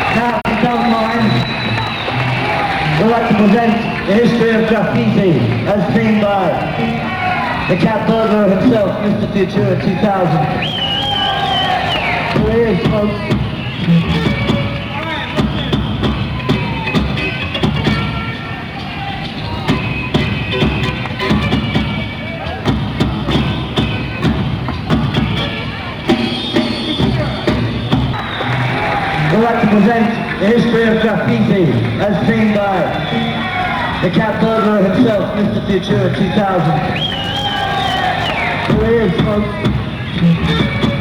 Now, if you don't mind, we'd like to present the history of graffiti as seen by the cat burglar himself, Mr. Futura 2000. Here he is, folks. We'd like to present the history of graffiti as seen by the cat burglar himself, Mr. Futura 2000. Here he is, folks.